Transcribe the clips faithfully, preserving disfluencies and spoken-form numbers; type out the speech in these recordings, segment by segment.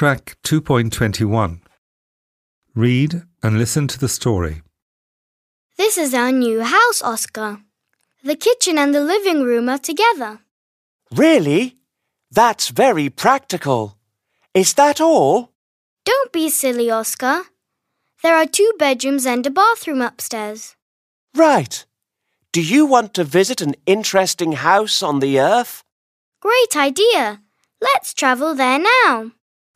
Track two point two one. Read and listen to the story. This is our new house, Oscar. The kitchen and the living room are together. Really? That's very practical. Is that all? Don't be silly, Oscar. There are two bedrooms and a bathroom upstairs. Right. Do you want to visit an interesting house on the earth? Great idea. Let's travel there now.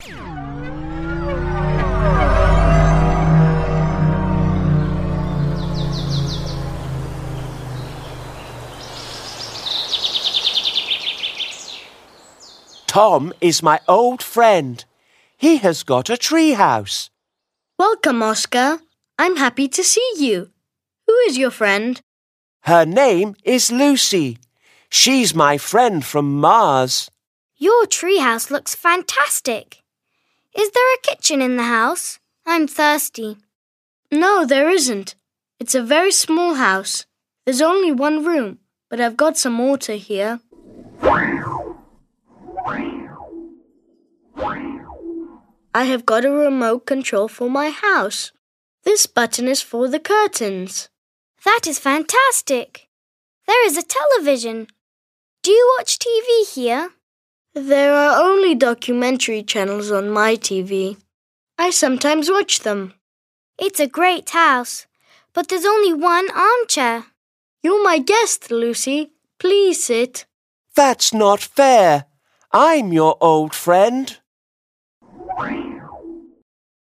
Tom is my old friend. He has got a tree house. Welcome, Oscar. I'm happy to see you. Who is your friend? Her name is Lucy. She's my friend from Mars. Your treehouse looks fantastic. Is there a kitchen in the house? I'm thirsty. No, there isn't. It's a very small house. There's only one room, but I've got some water here. I have got a remote control for my house. This button is for the curtains. That is fantastic. There is a television. Do you watch T V here? There are only documentary channels on my T V. I sometimes watch them. It's a great house, but there's only one armchair. You're my guest, Lucy. Please sit. That's not fair. I'm your old friend.